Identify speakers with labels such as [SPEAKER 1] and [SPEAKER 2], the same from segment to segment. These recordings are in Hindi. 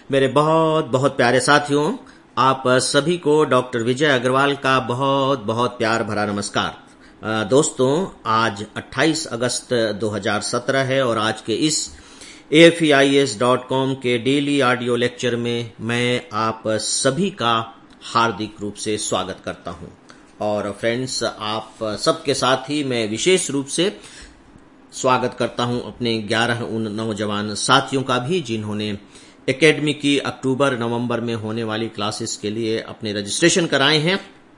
[SPEAKER 1] मेरे बहुत बहुत प्यारे साथियों, आप सभी को डॉक्टर विजय अग्रवाल का बहुत बहुत प्यार भरा नमस्कार। दोस्तों, आज 28 अगस्त 2017 है और आज के इस AFEIS.com के डेली ऑडियो लेक्चर में मैं आप सभी का हार्दिक रूप से स्वागत करता हूं। और फ्रेंड्स, आप सबके साथ ही मैं विशेष रूप से स्वागत करता हूं अपने 11 उन नौजवान साथियों का भी जिन्होंने एकेडमी की अक्टूबर नवंबर में होने वाली क्लासेस के लिए अपने रजिस्ट्रेशन कराए हैं।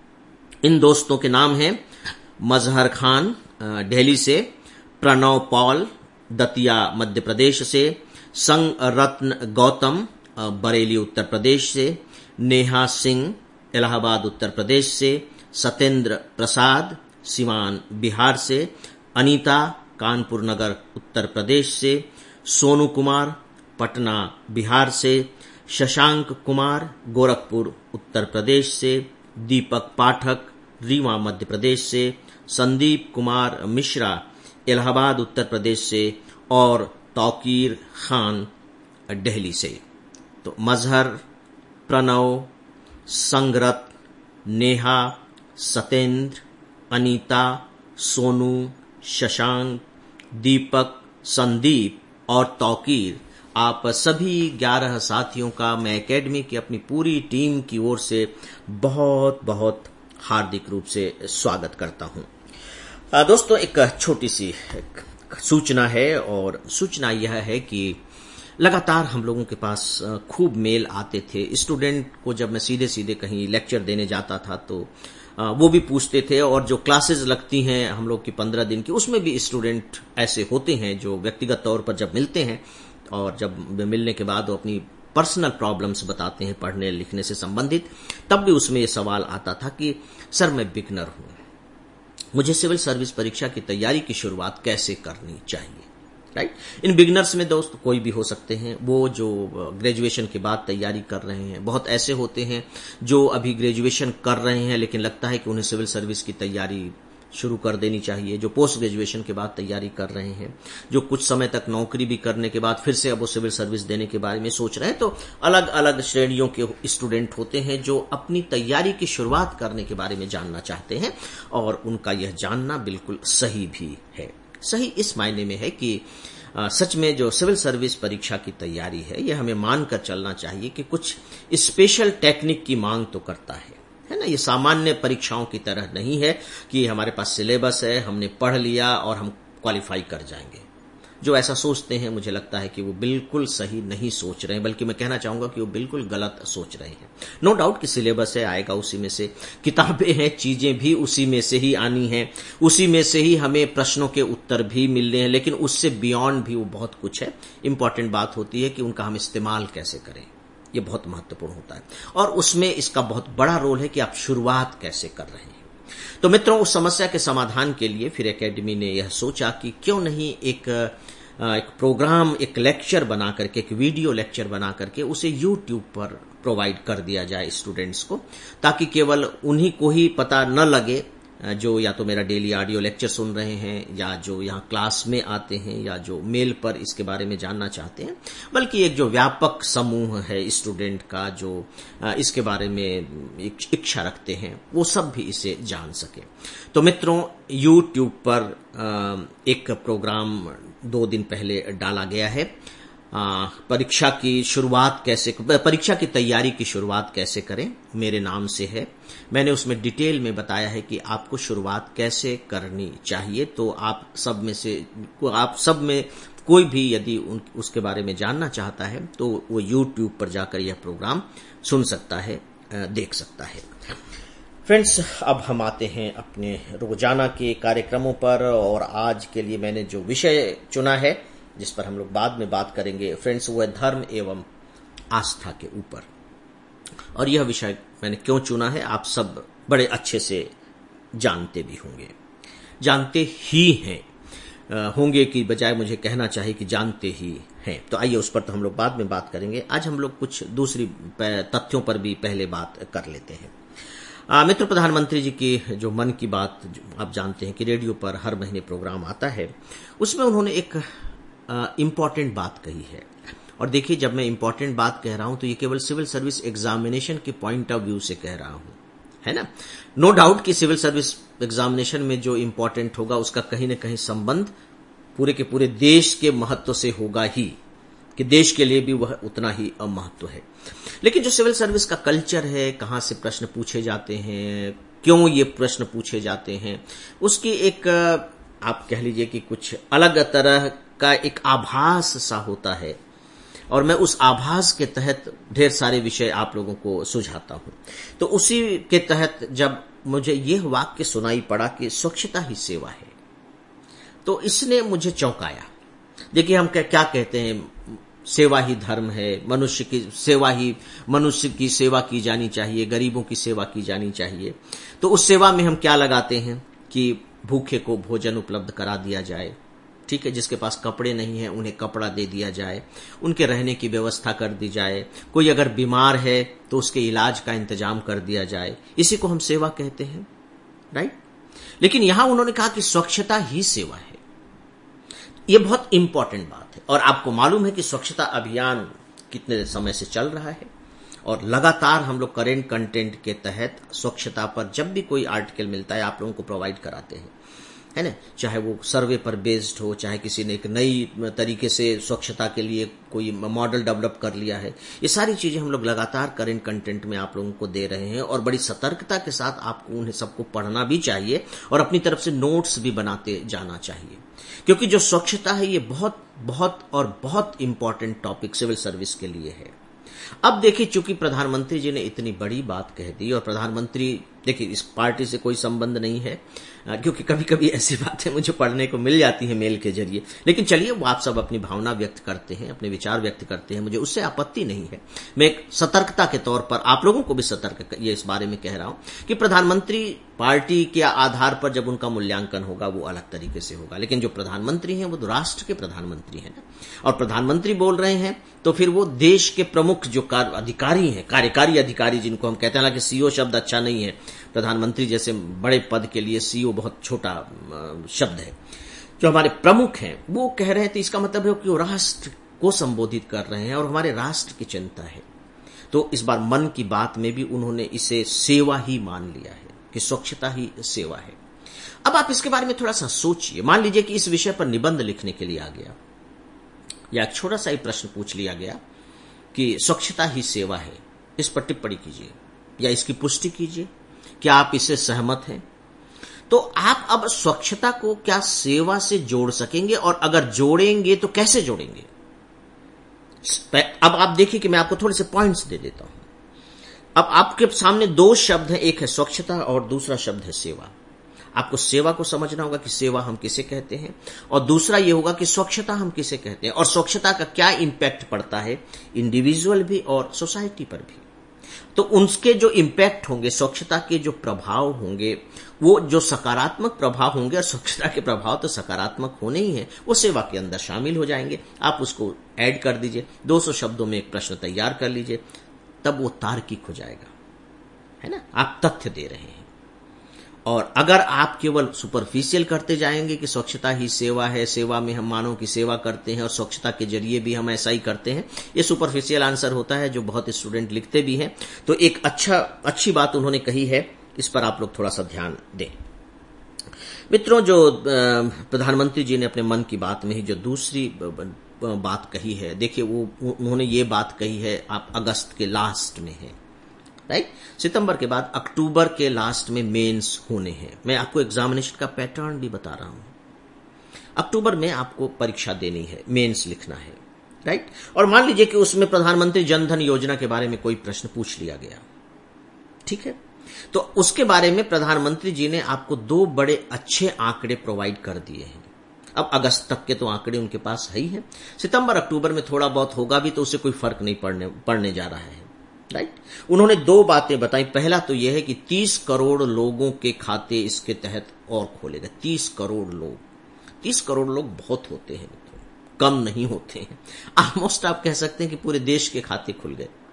[SPEAKER 1] इन दोस्तों के नाम हैं मजहर खान दिल्ली से, प्रणव पॉल दतिया मध्य प्रदेश से, संग रत्न गौतम बरेली उत्तर प्रदेश से, नेहा सिंह इलाहाबाद उत्तर प्रदेश से, सत्येंद्र प्रसाद सिवान बिहार से, अनीता कानपुर नगर उत्तर प्रदेश से, सोनू कुमार पटना बिहार से, शशांक कुमार गोरखपुर उत्तर प्रदेश से, दीपक पाठक रीवा मध्य प्रदेश से, संदीप कुमार मिश्रा इलाहाबाद उत्तर प्रदेश से और तौकीर खान दिल्ली से। तो मजहर, प्रणव, संगरत, नेहा, सत्येंद्र, अनीता, सोनू, शशांक, दीपक, संदीप और तौकीर, आप सभी 11 साथियों का मैं एकेडमी की अपनी पूरी टीम की ओर से बहुत बहुत हार्दिक रूप से स्वागत करता हूं। दोस्तों, एक छोटी सी सूचना है और सूचना यह है कि लगातार हम लोगों के पास खूब मेल आते थे। स्टूडेंट को जब मैं सीधे सीधे कहीं लेक्चर देने जाता था तो वो भी पूछते थे, और जो क्लासेस लगती हैं हम लोग की 15 दिन की, उसमें भी स्टूडेंट ऐसे होते हैं जो व्यक्तिगत तौर पर जब मिलते हैं और जब मिलने के बाद वो अपनी पर्सनल प्रॉब्लम्स बताते हैं पढ़ने लिखने से संबंधित, तब भी उसमें ये सवाल आता था कि सर मैं बिगनर हूं, मुझे सिविल सर्विस परीक्षा की तैयारी की शुरुआत कैसे करनी चाहिए। राइट, इन बिगनर्स में दोस्त कोई भी हो सकते हैं। वो जो ग्रेजुएशन के बाद तैयारी कर रहे हैं, बहुत ऐसे होते हैं जो अभी ग्रेजुएशन कर रहे हैं लेकिन लगता है कि उन्हें सिविल सर्विस की तैयारी शुरू कर देनी चाहिए, जो पोस्ट ग्रेजुएशन के बाद तैयारी कर रहे हैं, जो कुछ समय तक नौकरी भी करने के बाद फिर से अब वो सिविल सर्विस देने के बारे में सोच रहे हैं। तो अलग अलग श्रेणियों के स्टूडेंट होते हैं जो अपनी तैयारी की शुरुआत करने के बारे में जानना चाहते हैं, और उनका यह जानना बिल्कुल सही भी है। सही इस मायने में है कि सच में जो सिविल सर्विस परीक्षा की तैयारी है, यह हमें मानकर चलना चाहिए कि कुछ स्पेशल टेक्निक की मांग तो करता है ना। ये सामान्य परीक्षाओं की तरह नहीं है कि हमारे पास सिलेबस है, हमने पढ़ लिया और हम क्वालिफाई कर जाएंगे। जो ऐसा सोचते हैं, मुझे लगता है कि वो बिल्कुल सही नहीं सोच रहे हैं, बल्कि मैं कहना चाहूंगा कि वो बिल्कुल गलत सोच रहे हैं। नो डाउट कि सिलेबस है, आएगा उसी में से, किताबें हैं, चीजें भी उसी में से ही आनी हैं, उसी में से ही हमें प्रश्नों के उत्तर भी मिलने हैं, लेकिन उससे बियॉन्ड भी वो बहुत कुछ है। इंपॉर्टेंट बात होती है कि उनका हम इस्तेमाल कैसे करें, ये बहुत महत्वपूर्ण होता है, और उसमें इसका बहुत बड़ा रोल है कि आप शुरुआत कैसे कर रहे हैं। तो मित्रों, उस समस्या के समाधान के लिए फिर एकेडमी ने यह सोचा कि क्यों नहीं एक प्रोग्राम, एक लेक्चर बना करके, एक वीडियो लेक्चर बना करके उसे YouTube पर प्रोवाइड कर दिया जाए स्टूडेंट्स को, ताकि केवल उन्हीं को ही पता न लगे जो या तो मेरा डेली ऑडियो लेक्चर सुन रहे हैं, या जो यहाँ क्लास में आते हैं, या जो मेल पर इसके बारे में जानना चाहते हैं, बल्कि एक जो व्यापक समूह है स्टूडेंट का जो इसके बारे में इच्छा रखते हैं, वो सब भी इसे जान सके। तो मित्रों, YouTube पर एक प्रोग्राम 2 दिन पहले डाला गया है। परीक्षा की शुरुआत कैसे, परीक्षा की तैयारी की शुरुआत कैसे करें, मेरे नाम से है। मैंने उसमें डिटेल में बताया है कि आपको शुरुआत कैसे करनी चाहिए। तो आप सब में कोई भी यदि उसके बारे में जानना चाहता है तो वो YouTube पर जाकर यह प्रोग्राम सुन सकता है, देख सकता है। फ्रेंड्स, अब हम आते हैं अपने रोजाना के कार्यक्रमों पर, और आज के लिए मैंने जो विषय चुना है जिस पर हम लोग बाद में बात करेंगे फ्रेंड्स, वो है धर्म एवं आस्था के ऊपर। और यह विषय मैंने क्यों चुना है आप सब बड़े अच्छे से जानते भी होंगे, जानते ही हैं, होंगे की बजाय मुझे कहना चाहिए कि जानते ही हैं। तो आइए उस पर तो हम लोग बाद में बात करेंगे। आज हम लोग कुछ दूसरी तथ्यों पर भी पहले बात कर लेते हैं। मित्र, प्रधानमंत्री जी की जो मन की बात आप जानते हैं कि रेडियो पर हर महीने प्रोग्राम आता है, उसमें उन्होंने एक इम्पॉर्टेंट बात कही है। और देखिए, जब मैं इंपॉर्टेंट बात कह रहा हूं तो ये केवल सिविल सर्विस एग्जामिनेशन के पॉइंट ऑफ व्यू से कह रहा हूं, है ना। नो डाउट कि सिविल सर्विस एग्जामिनेशन में जो इंपॉर्टेंट होगा उसका कहीं ना कहीं संबंध पूरे के पूरे देश के महत्व से होगा ही, कि देश के लिए भी वह उतना ही महत्व है। लेकिन जो सिविल सर्विस का कल्चर है, कहां से प्रश्न पूछे जाते हैं, क्यों ये प्रश्न पूछे जाते हैं, उसकी एक आप कह लीजिए कि कुछ अलग तरह का एक आभास सा होता है, और मैं उस आभास के तहत ढेर सारे विषय आप लोगों को सुझाता हूं। तो उसी के तहत जब मुझे यह वाक्य सुनाई पड़ा कि स्वच्छता ही सेवा है, तो इसने मुझे चौंकाया। देखिए, हम क्या कहते हैं, सेवा ही धर्म है, मनुष्य की सेवा की जानी चाहिए, गरीबों की सेवा की जानी चाहिए। तो उस सेवा में हम क्या लगाते हैं कि भूखे को भोजन उपलब्ध करा दिया जाए, ठीक है, जिसके पास कपड़े नहीं है उन्हें कपड़ा दे दिया जाए, उनके रहने की व्यवस्था कर दी जाए, कोई अगर बीमार है तो उसके इलाज का इंतजाम कर दिया जाए, इसी को हम सेवा कहते हैं, राइट। लेकिन यहां उन्होंने कहा कि स्वच्छता ही सेवा है। यह बहुत इंपॉर्टेंट बात है, और आपको मालूम है कि स्वच्छता अभियान कितने समय से चल रहा है, और लगातार हम लोग करेंट कंटेंट के तहत स्वच्छता पर जब भी कोई आर्टिकल मिलता है आप लोगों को प्रोवाइड कराते हैं, है ना। चाहे वो सर्वे पर बेस्ड हो, चाहे किसी ने एक नई तरीके से स्वच्छता के लिए कोई मॉडल डेवलप कर लिया है, ये सारी चीजें हम लोग लगातार करेंट कंटेंट में आप लोगों को दे रहे हैं, और बड़ी सतर्कता के साथ आपको उन्हें सबको पढ़ना भी चाहिए और अपनी तरफ से नोट्स भी बनाते जाना चाहिए, क्योंकि जो स्वच्छता है ये बहुत बहुत और बहुत इंपॉर्टेंट टॉपिक सिविल सर्विस के लिए है। अब देखिए, चूंकि प्रधानमंत्री जी ने इतनी बड़ी बात कह दी, और प्रधानमंत्री, देखिए इस पार्टी से कोई संबंध नहीं है, क्योंकि कभी कभी ऐसी बातें मुझे पढ़ने को मिल जाती हैं मेल के जरिए, लेकिन चलिए वो आप सब अपनी भावना व्यक्त करते हैं, अपने विचार व्यक्त करते हैं, मुझे उससे आपत्ति नहीं है। मैं एक सतर्कता के तौर पर आप लोगों को भी सतर्क ये इस बारे में कह रहा हूं कि प्रधानमंत्री पार्टी के आधार पर जब उनका मूल्यांकन होगा वो अलग तरीके से होगा, लेकिन जो प्रधानमंत्री हैं वो तो राष्ट्र के प्रधानमंत्री हैं ना, और प्रधानमंत्री बोल रहे हैं तो फिर वो देश के प्रमुख जो अधिकारी हैं, कार्यकारी अधिकारी जिनको हम कहते हैं, हालांकि सीईओ शब्द अच्छा नहीं है, प्रधानमंत्री जैसे बड़े पद के लिए सीईओ बहुत छोटा शब्द है, जो हमारे प्रमुख हैं वो कह रहे हैं, तो इसका मतलब है कि वो राष्ट्र को संबोधित कर रहे हैं और हमारे राष्ट्र की चिंता है। तो इस बार मन की बात में भी उन्होंने इसे सेवा ही मान लिया है कि स्वच्छता ही सेवा है। अब आप इसके बारे में थोड़ा सा सोचिए, मान लीजिए कि इस विषय पर निबंध लिखने के लिए आ गया, या एक छोटा सा ही प्रश्न पूछ लिया गया कि स्वच्छता ही सेवा है, इस पर टिप्पणी कीजिए या इसकी पुष्टि कीजिए, क्या आप इससे सहमत हैं? तो आप अब स्वच्छता को क्या सेवा से जोड़ सकेंगे, और अगर जोड़ेंगे तो कैसे जोड़ेंगे? अब आप देखिए कि मैं आपको थोड़े से पॉइंट्स दे देता हूं। अब आपके सामने दो शब्द हैं, एक है स्वच्छता और दूसरा शब्द है सेवा। आपको सेवा को समझना होगा कि सेवा हम किसे कहते हैं, और दूसरा यह होगा कि स्वच्छता हम किसे कहते हैं, और स्वच्छता का क्या इंपैक्ट पड़ता है इंडिविजुअल भी और सोसाइटी पर भी। तो उनके जो इंपैक्ट होंगे, स्वच्छता के जो प्रभाव होंगे, वो जो सकारात्मक प्रभाव होंगे, और स्वच्छता के प्रभाव तो सकारात्मक होने ही हैं, वो सेवा के अंदर शामिल हो जाएंगे। आप उसको ऐड कर दीजिए, 200 शब्दों में एक प्रश्न तैयार कर लीजिए, तब वो तार्किक हो जाएगा, है ना। आप तथ्य दे रहे हैं, और अगर आप केवल सुपरफिशियल करते जाएंगे कि स्वच्छता ही सेवा है, सेवा में हम मानव की सेवा करते हैं और स्वच्छता के जरिए भी हम ऐसा ही करते हैं, ये सुपरफिशियल आंसर होता है जो बहुत स्टूडेंट लिखते भी हैं। तो एक अच्छी बात उन्होंने कही है, इस पर आप लोग थोड़ा सा ध्यान दें। मित्रों, जो प्रधानमंत्री जी ने अपने मन की बात में ही जो दूसरी बात कही है, देखिए वो उन्होंने ये बात कही है, आप अगस्त के लास्ट में है, राइट। सितंबर के बाद अक्टूबर के लास्ट में मेंस होने हैं। मैं आपको एग्जामिनेशन का पैटर्न भी बता रहा हूं। अक्टूबर में आपको परीक्षा देनी है, मेंस लिखना है, राइट। और मान लीजिए कि उसमें प्रधानमंत्री जनधन योजना के बारे में कोई प्रश्न पूछ लिया गया, ठीक है, तो उसके बारे में प्रधानमंत्री जी ने आपको 2 बड़े अच्छे आंकड़े प्रोवाइड कर दिए हैं। अब अगस्त तक के तो आंकड़े उनके पास है ही है, सितंबर अक्टूबर में थोड़ा बहुत होगा भी, तो उससे कोई फर्क नहीं पड़ने जा रहा है, राइट। उन्होंने 2 बातें बताई। पहला तो यह है कि 30 करोड़ लोगों के खाते इसके तहत और खोले गए। 30 करोड़ लोग, 30 करोड़ लोग बहुत होते हैं मित्रों, कम नहीं होते हैं। ऑलमोस्ट आप कह सकते हैं कि पूरे देश के खाते खुल गए।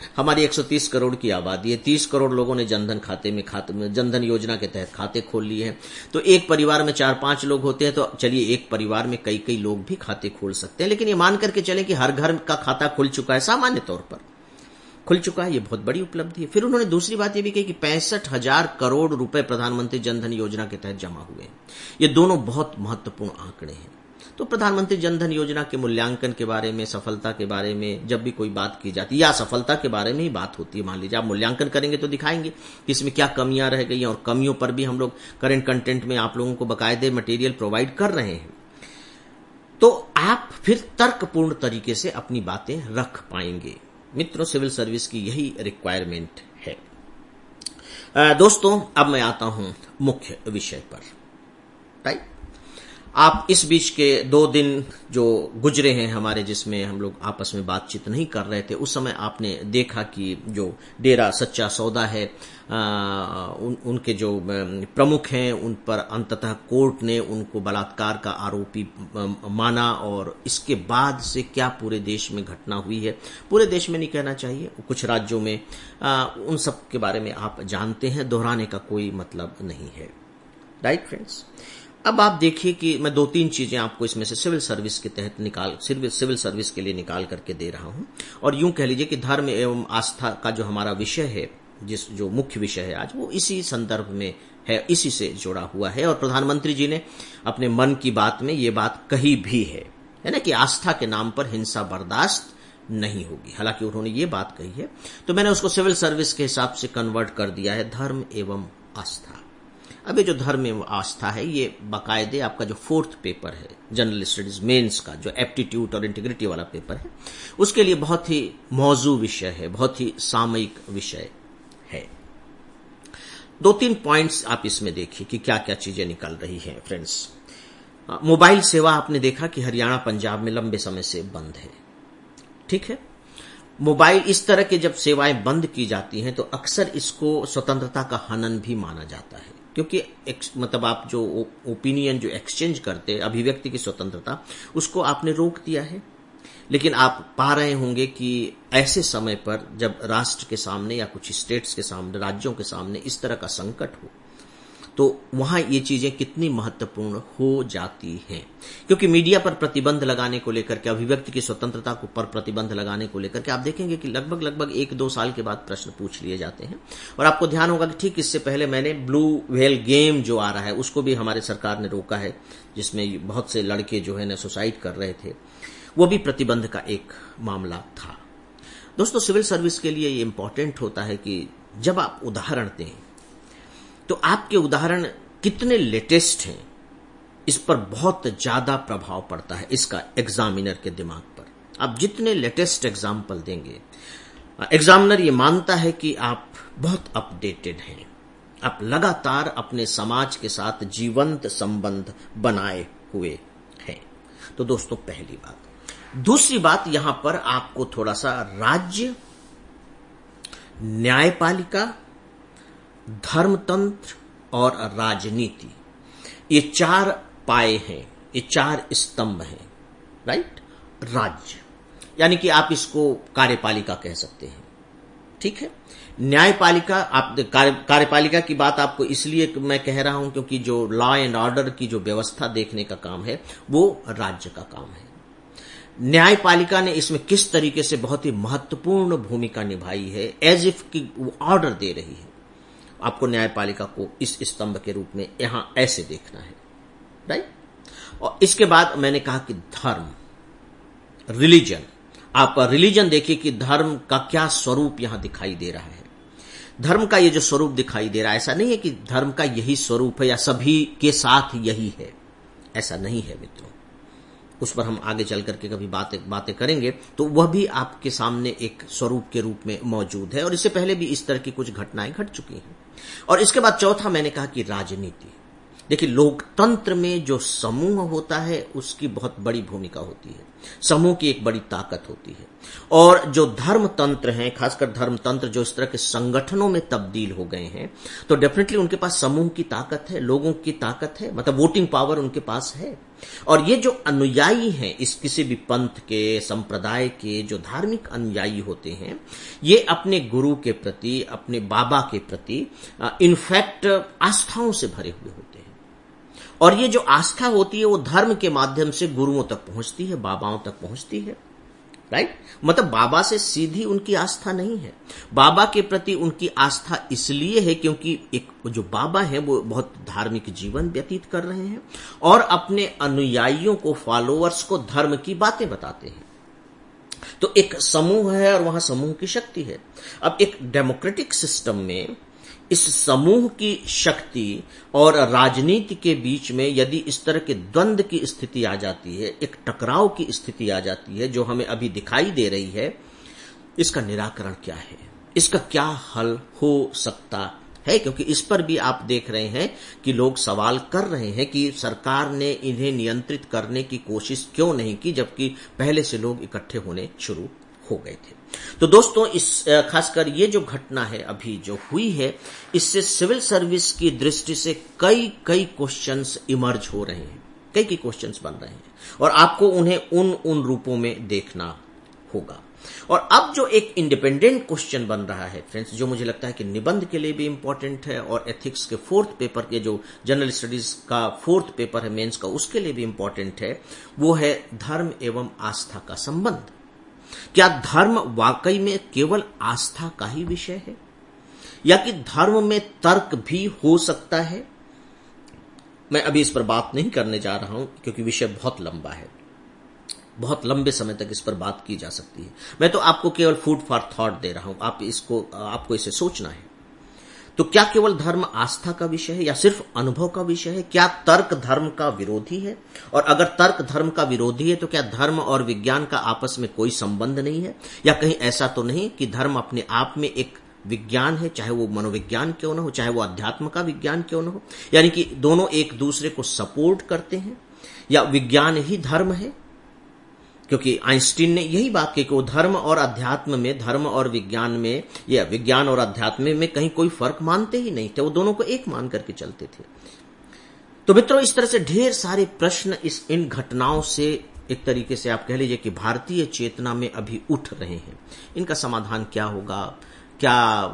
[SPEAKER 1] हमारी 130 करोड़ की आबादी है, 30 करोड़ लोगों ने जनधन खाते में जनधन योजना के तहत खाते खोल लिए हैं। तो एक परिवार में 4-5 लोग होते हैं, तो चलिए एक परिवार में कई कई लोग भी खाते खोल सकते हैं। लेकिन ये मान करके चले कि हर घर का खाता खुल चुका है, सामान्य तौर पर खुल चुका है, ये बहुत बड़ी उपलब्धि है। फिर उन्होंने दूसरी बात ये भी कही कि 65,000 करोड़ रुपए प्रधानमंत्री जनधन योजना के तहत जमा हुए हैं। ये दोनों बहुत महत्वपूर्ण आंकड़े हैं। तो प्रधानमंत्री जनधन योजना के मूल्यांकन के बारे में, सफलता के बारे में जब भी कोई बात की जाती है या सफलता के बारे में ही बात होती है, मान लीजिए आप मूल्यांकन करेंगे तो दिखाएंगे कि इसमें क्या कमियां रह गई हैं, और कमियों पर भी हम लोग करंट कंटेंट में आप लोगों को बाकायदे मटेरियल प्रोवाइड कर रहे हैं। तो आप फिर तर्कपूर्ण तरीके से अपनी बातें रख पाएंगे। मित्रों, सिविल सर्विस की यही रिक्वायरमेंट है। दोस्तों, अब मैं आता हूं मुख्य विषय पर। राइट, आप इस बीच के 2 दिन जो गुजरे हैं हमारे, जिसमें हम लोग आपस में बातचीत नहीं कर रहे थे, उस समय आपने देखा कि जो डेरा सच्चा सौदा है, उनके जो प्रमुख हैं उन पर अंततः कोर्ट ने उनको बलात्कार का आरोपी माना। और इसके बाद से क्या पूरे देश में घटना हुई है, पूरे देश में नहीं कहना चाहिए, कुछ राज्यों में, उन सब के बारे में आप जानते हैं, दोहराने का कोई मतलब नहीं है। राइट फ्रेंड्स, अब आप देखिए कि मैं 2-3 चीजें आपको इसमें से सिविल सर्विस के तहत सिविल सर्विस के लिए निकाल करके दे रहा हूं। और यूं कह लीजिए कि धर्म एवं आस्था का जो हमारा विषय है, जो मुख्य विषय है आज, वो इसी संदर्भ में है, इसी से जुड़ा हुआ है। और प्रधानमंत्री जी ने अपने मन की बात में ये बात कही भी है ना, कि आस्था के नाम पर हिंसा बर्दाश्त नहीं होगी। हालांकि उन्होंने ये बात कही है, तो मैंने उसको सिविल सर्विस के हिसाब से कन्वर्ट कर दिया है, धर्म एवं आस्था। अब ये जो धर्म एवं आस्था है, ये बाकायदे आपका जो 4th पेपर है जनरल स्टडीज मेंस का, जो एप्टीट्यूड और इंटीग्रिटी वाला पेपर है, उसके लिए बहुत ही मौजू विषय है, बहुत ही सामयिक विषय है। 2-3 पॉइंट्स आप इसमें देखिए कि क्या क्या चीजें निकल रही हैं। फ्रेंड्स, मोबाइल सेवा आपने देखा कि हरियाणा पंजाब में लंबे समय से बंद है। ठीक है, मोबाइल इस तरह के जब सेवाएं बंद की जाती हैं तो अक्सर इसको स्वतंत्रता का हनन भी माना जाता है, क्योंकि मतलब आप जो ओपिनियन जो एक्सचेंज करते, अभिव्यक्ति की स्वतंत्रता, उसको आपने रोक दिया है। लेकिन आप पा रहे होंगे कि ऐसे समय पर जब राष्ट्र के सामने या कुछ स्टेट्स के सामने, राज्यों के सामने इस तरह का संकट हो, तो वहां ये चीजें कितनी महत्वपूर्ण हो जाती हैं। क्योंकि मीडिया पर प्रतिबंध लगाने को लेकर के, अभिव्यक्ति की स्वतंत्रता पर प्रतिबंध लगाने को लेकर के आप देखेंगे कि लगभग 1-2 साल के बाद प्रश्न पूछ लिए जाते हैं। और आपको ध्यान होगा कि ठीक इससे पहले मैंने ब्लू व्हेल गेम जो आ रहा है, उसको भी हमारे सरकार ने रोका है, जिसमें बहुत से लड़के जो है ना सुसाइड कर रहे थे, वो भी प्रतिबंध का एक मामला था। दोस्तों, सिविल सर्विस के लिए ये इंपॉर्टेंट होता है कि जब आप उदाहरण दें तो आपके उदाहरण कितने लेटेस्ट हैं, इस पर बहुत ज्यादा प्रभाव पड़ता है इसका एग्जामिनर के दिमाग पर। आप जितने लेटेस्ट एग्जाम्पल देंगे, एग्जामिनर ये मानता है कि आप बहुत अपडेटेड हैं, आप लगातार अपने समाज के साथ जीवंत संबंध बनाए हुए हैं। तो दोस्तों, पहली बात। दूसरी बात, यहां पर आपको थोड़ा सा राज्य, न्यायपालिका, धर्मतंत्र और राजनीति, ये 4 पाए हैं, ये 4 स्तंभ हैं। राइट, राज्य यानी कि आप इसको कार्यपालिका कह सकते हैं। ठीक है, न्यायपालिका, आप कार्यपालिका की बात आपको इसलिए मैं कह रहा हूं क्योंकि जो लॉ एंड ऑर्डर की जो व्यवस्था देखने का काम है वो राज्य का काम है। न्यायपालिका ने इसमें किस तरीके से बहुत ही महत्वपूर्ण भूमिका निभाई है, एज इफ कि वो ऑर्डर दे रही है, आपको न्यायपालिका को इस स्तंभ के रूप में यहां ऐसे देखना है। राइट, और इसके बाद मैंने कहा कि धर्म, रिलीजन, आप रिलीजन देखिए कि धर्म का क्या स्वरूप यहां दिखाई दे रहा है। धर्म का ये जो स्वरूप दिखाई दे रहा है, ऐसा नहीं है कि धर्म का यही स्वरूप है या सभी के साथ यही है, ऐसा नहीं है मित्रों। उस पर हम आगे चल करके कभी बातें करेंगे, तो वह भी आपके सामने एक स्वरूप के रूप में मौजूद है, और इससे पहले भी इस तरह की कुछ घटनाएं घट चुकी हैं। और इसके बाद चौथा मैंने कहा कि राजनीति। देखिए, लोकतंत्र में जो समूह होता है उसकी बहुत बड़ी भूमिका होती है, समूह की एक बड़ी ताकत होती है। और जो धर्मतंत्र हैं, खासकर धर्मतंत्र जो इस तरह के संगठनों में तब्दील हो गए हैं, तो डेफिनेटली उनके पास समूह की ताकत है, लोगों की ताकत है, मतलब वोटिंग पावर उनके पास है। और ये जो अनुयायी हैं, इस किसी भी पंथ के, संप्रदाय के जो धार्मिक अनुयायी होते हैं, ये अपने गुरु के प्रति, अपने बाबा के प्रति इनफैक्ट आस्थाओं से भरे हुए होते हैं। और ये जो आस्था होती है वो धर्म के माध्यम से गुरुओं तक पहुंचती है, बाबाओं तक पहुंचती है, राइट। मतलब बाबा से सीधी उनकी आस्था नहीं है। बाबा के प्रति उनकी आस्था इसलिए है क्योंकि एक जो बाबा है वो बहुत धार्मिक जीवन व्यतीत कर रहे हैं और अपने अनुयायियों को, फॉलोअर्स को धर्म की बातें बताते हैं। तो एक समूह है और वहां समूह की शक्ति है। अब एक डेमोक्रेटिक सिस्टम में इस समूह की शक्ति और राजनीति के बीच में यदि इस तरह के द्वंद्व की स्थिति आ जाती है, एक टकराव की स्थिति आ जाती है जो हमें अभी दिखाई दे रही है, इसका निराकरण क्या है, इसका क्या हल हो सकता है? क्योंकि इस पर भी आप देख रहे हैं कि लोग सवाल कर रहे हैं कि सरकार ने इन्हें नियंत्रित करने की कोशिश क्यों नहीं की, जबकि पहले से लोग इकट्ठे होने शुरू हो गए थे। तो दोस्तों, इस खासकर ये जो घटना है अभी जो हुई है, इससे सिविल सर्विस की दृष्टि से कई क्वेश्चंस इमर्ज हो रहे हैं, कई क्वेश्चंस बन रहे हैं और आपको उन्हें उन रूपों में देखना होगा। और अब जो एक इंडिपेंडेंट क्वेश्चन बन रहा है फ्रेंड्स, जो मुझे लगता है कि निबंध के लिए भी इंपॉर्टेंट है और एथिक्स के 4th पेपर के, जो जनरल स्टडीज का 4th पेपर है मेंस का, उसके लिए भी इंपॉर्टेंट है, वो है धर्म एवं आस्था का संबंध। क्या धर्म वाकई में केवल आस्था का ही विषय है या कि धर्म में तर्क भी हो सकता है? मैं अभी इस पर बात नहीं करने जा रहा हूं क्योंकि विषय बहुत लंबा है, बहुत लंबे समय तक इस पर बात की जा सकती है। मैं तो आपको केवल फूड फॉर थॉट दे रहा हूं, आपको इसे सोचना है। तो क्या केवल धर्म आस्था का विषय है या सिर्फ अनुभव का विषय है? क्या तर्क धर्म का विरोधी है? और अगर तर्क धर्म का विरोधी है तो क्या धर्म और विज्ञान का आपस में कोई संबंध नहीं है? या कहीं ऐसा तो नहीं कि धर्म अपने आप में एक विज्ञान है, चाहे वो मनोविज्ञान क्यों न हो, चाहे वो अध्यात्म का विज्ञान क्यों न हो, यानी कि दोनों एक दूसरे को सपोर्ट करते हैं, या विज्ञान ही धर्म है? क्योंकि आइंस्टीन ने यही बात की कि वो धर्म और अध्यात्म में, धर्म और विज्ञान में, या विज्ञान और अध्यात्म में कहीं कोई फर्क मानते ही नहीं थे, वो दोनों को एक मान करके चलते थे। तो मित्रों, इस तरह से ढेर सारे प्रश्न इन घटनाओं से एक तरीके से आप कह लीजिए कि भारतीय चेतना में अभी उठ रहे हैं। इनका समाधान क्या होगा, क्या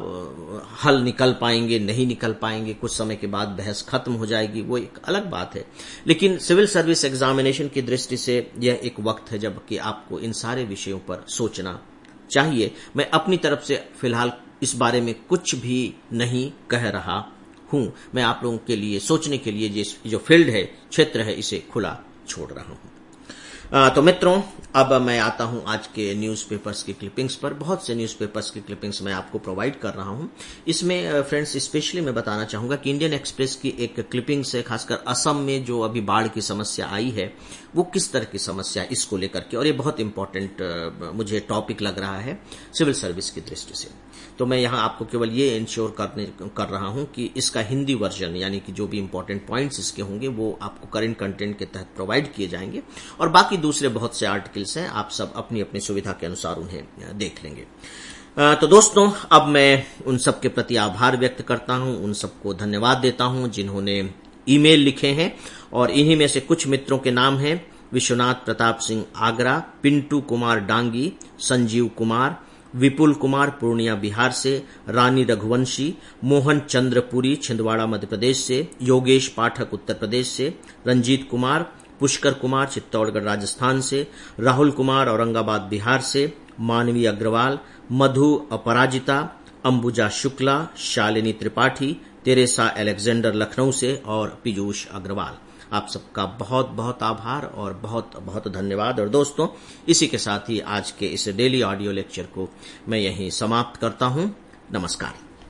[SPEAKER 1] हल निकल पाएंगे, नहीं निकल पाएंगे, कुछ समय के बाद बहस खत्म हो जाएगी, वो एक अलग बात है। लेकिन सिविल सर्विस एग्जामिनेशन की दृष्टि से यह एक वक्त है जबकि आपको इन सारे विषयों पर सोचना चाहिए। मैं अपनी तरफ से फिलहाल इस बारे में कुछ भी नहीं कह रहा हूं, मैं आप लोगों के लिए सोचने के लिए जो फील्ड है, क्षेत्र है, इसे खुला छोड़ रहा हूं। तो मित्रों, अब मैं आता हूं आज के न्यूज़पेपर्स की क्लिपिंग्स पर। बहुत से न्यूज़पेपर्स की क्लिपिंग्स मैं आपको प्रोवाइड कर रहा हूं। इसमें फ्रेंड्स स्पेशली मैं बताना चाहूंगा कि इंडियन एक्सप्रेस की एक क्लिपिंग से, खासकर असम में जो अभी बाढ़ की समस्या आई है, वो किस तरह की समस्या इसको लेकर के, और ये बहुत इंपॉर्टेंट मुझे टॉपिक लग रहा है सिविल सर्विस की दृष्टि से। तो मैं यहाँ आपको केवल ये इंश्योर कर रहा हूं कि इसका हिंदी वर्जन, यानी कि जो भी इंपॉर्टेंट पॉइंट्स इसके होंगे वो आपको करंट कंटेंट के तहत प्रोवाइड किए जाएंगे, और बाकी दूसरे बहुत से आर्टिकल्स हैं, आप सब अपनी अपनी सुविधा के अनुसार उन्हें देख लेंगे। तो दोस्तों, अब मैं उन सब के प्रति आभार व्यक्त करता हूं, उन सबको धन्यवाद देता हूं जिन्होंने ईमेल लिखे हैं, और इन्हीं में से कुछ मित्रों के नाम हैं: विश्वनाथ प्रताप सिंह आगरा, पिंटू कुमार डांगी, संजीव कुमार, विपुल कुमार पूर्णिया बिहार से, रानी रघुवंशी, मोहन चंद्रपुरी छिंदवाड़ा मध्य प्रदेश से, योगेश पाठक उत्तर प्रदेश से, रंजीत कुमार, पुष्कर कुमार चित्तौड़गढ़ राजस्थान से, राहुल कुमार औरंगाबाद बिहार से, मानवी अग्रवाल, मधु अपराजिता, अंबुजा शुक्ला, शालिनी त्रिपाठी, तेरेसा अलेक्जेंडर लखनऊ से, और पीयूष अग्रवाल। आप सबका बहुत बहुत आभार और बहुत बहुत धन्यवाद। और दोस्तों, इसी के साथ ही आज के इस डेली ऑडियो लेक्चर को मैं यहीं समाप्त करता हूं। नमस्कार।